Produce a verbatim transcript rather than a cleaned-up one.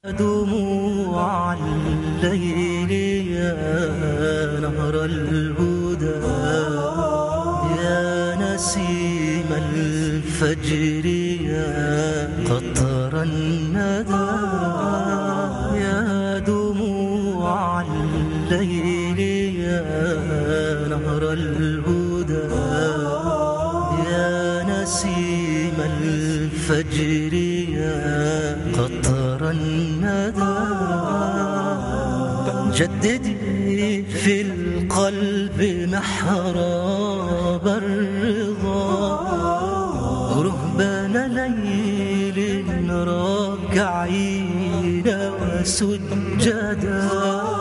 دموع الليل يا نهر الهدى، يا نسيم الفجر يا قطر الندى، يا دموع الليل يا نهر الهدى، يا نسيم الفجر يا قطر الندى. جددي في القلب محراب الرضا، رهبان ليل راكعين وسجدا.